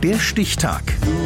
Der Stichtag.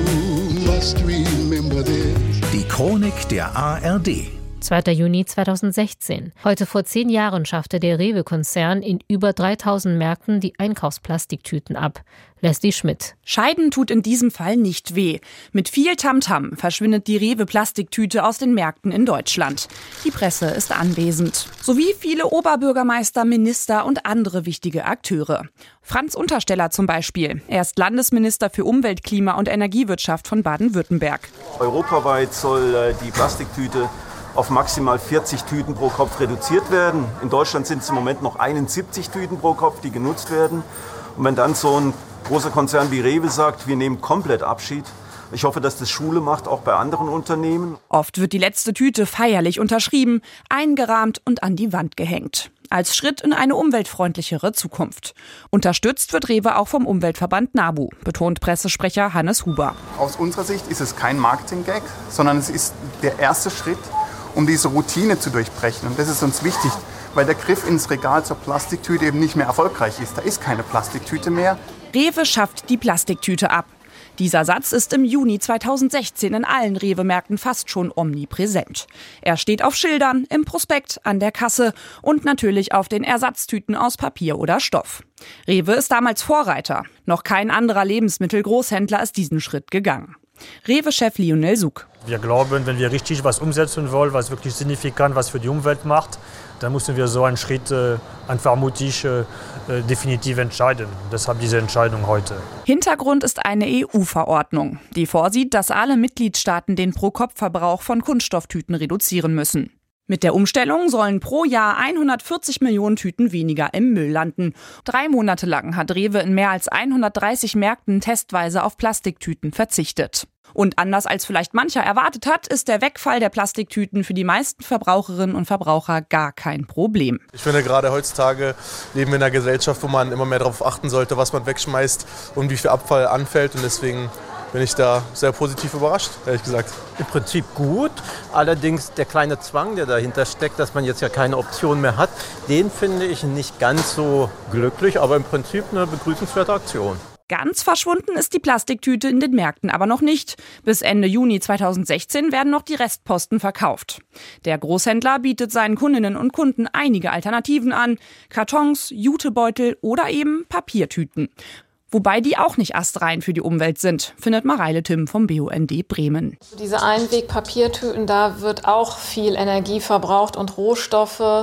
Die Chronik der ARD. 2. Juni 2016. Heute vor 10 Jahren schaffte der Rewe-Konzern in über 3000 Märkten die Einkaufsplastiktüten ab. Leslie Schmidt. Scheiden tut in diesem Fall nicht weh. Mit viel Tamtam verschwindet die Rewe-Plastiktüte aus den Märkten in Deutschland. Die Presse ist anwesend. Sowie viele Oberbürgermeister, Minister und andere wichtige Akteure. Franz Untersteller zum Beispiel. Er ist Landesminister für Umwelt, Klima und Energiewirtschaft von Baden-Württemberg. Europaweit soll die Plastiktüte auf maximal 40 Tüten pro Kopf reduziert werden. In Deutschland sind es im Moment noch 71 Tüten pro Kopf, die genutzt werden. Und wenn dann so ein großer Konzern wie Rewe sagt, wir nehmen komplett Abschied, ich hoffe, dass das Schule macht, auch bei anderen Unternehmen. Oft wird die letzte Tüte feierlich unterschrieben, eingerahmt und an die Wand gehängt. Als Schritt in eine umweltfreundlichere Zukunft. Unterstützt wird Rewe auch vom Umweltverband NABU, betont Pressesprecher Hannes Huber. Aus unserer Sicht ist es kein Marketing-Gag, sondern es ist der erste Schritt, um diese Routine zu durchbrechen. Und das ist uns wichtig, weil der Griff ins Regal zur Plastiktüte eben nicht mehr erfolgreich ist. Da ist keine Plastiktüte mehr. Rewe schafft die Plastiktüte ab. Dieser Satz ist im Juni 2016 in allen Rewe-Märkten fast schon omnipräsent. Er steht auf Schildern, im Prospekt, an der Kasse und natürlich auf den Ersatztüten aus Papier oder Stoff. Rewe ist damals Vorreiter. Noch kein anderer Lebensmittelgroßhändler ist diesen Schritt gegangen. Rewe-Chef Lionel Suk. Wir glauben, wenn wir richtig was umsetzen wollen, was wirklich signifikant was für die Umwelt macht, dann müssen wir so einen Schritt einfach mutig definitiv entscheiden. Deshalb diese Entscheidung heute. Hintergrund ist eine EU-Verordnung, die vorsieht, dass alle Mitgliedstaaten den Pro-Kopf-Verbrauch von Kunststofftüten reduzieren müssen. Mit der Umstellung sollen pro Jahr 140 Millionen Tüten weniger im Müll landen. 3 Monate lang hat Rewe in mehr als 130 Märkten testweise auf Plastiktüten verzichtet. Und anders als vielleicht mancher erwartet hat, ist der Wegfall der Plastiktüten für die meisten Verbraucherinnen und Verbraucher gar kein Problem. Ich finde, gerade heutzutage leben wir in einer Gesellschaft, wo man immer mehr darauf achten sollte, was man wegschmeißt und wie viel Abfall anfällt. Und deswegen bin ich da sehr positiv überrascht, ehrlich gesagt. Im Prinzip gut, allerdings der kleine Zwang, der dahinter steckt, dass man jetzt ja keine Option mehr hat, den finde ich nicht ganz so glücklich, aber im Prinzip eine begrüßenswerte Aktion. Ganz verschwunden ist die Plastiktüte in den Märkten aber noch nicht. Bis Ende Juni 2016 werden noch die Restposten verkauft. Der Großhändler bietet seinen Kundinnen und Kunden einige Alternativen an. Kartons, Jutebeutel oder eben Papiertüten. Wobei die auch nicht astrein für die Umwelt sind, findet Mareile Timm vom BUND Bremen. Diese Einweg-Papiertüten, da wird auch viel Energie verbraucht und Rohstoffe,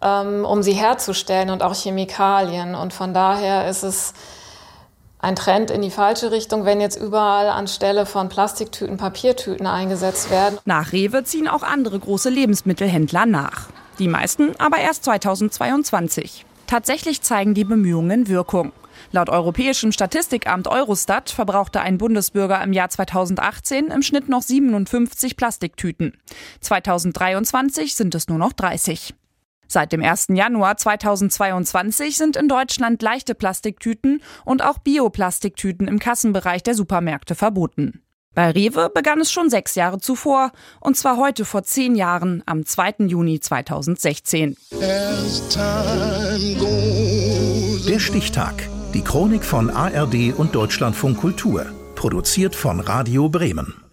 um sie herzustellen und auch Chemikalien. Und von daher ist es ein Trend in die falsche Richtung, wenn jetzt überall anstelle von Plastiktüten Papiertüten eingesetzt werden. Nach Rewe ziehen auch andere große Lebensmittelhändler nach. Die meisten aber erst 2022. Tatsächlich zeigen die Bemühungen Wirkung. Laut Europäischem Statistikamt Eurostat verbrauchte ein Bundesbürger im Jahr 2018 im Schnitt noch 57 Plastiktüten. 2023 sind es nur noch 30. Seit dem 1. Januar 2022 sind in Deutschland leichte Plastiktüten und auch Bioplastiktüten im Kassenbereich der Supermärkte verboten. Bei Rewe begann es schon 6 Jahre zuvor, und zwar heute vor 10 Jahren, am 2. Juni 2016. Der Stichtag. Die Chronik von ARD und Deutschlandfunk Kultur. Produziert von Radio Bremen.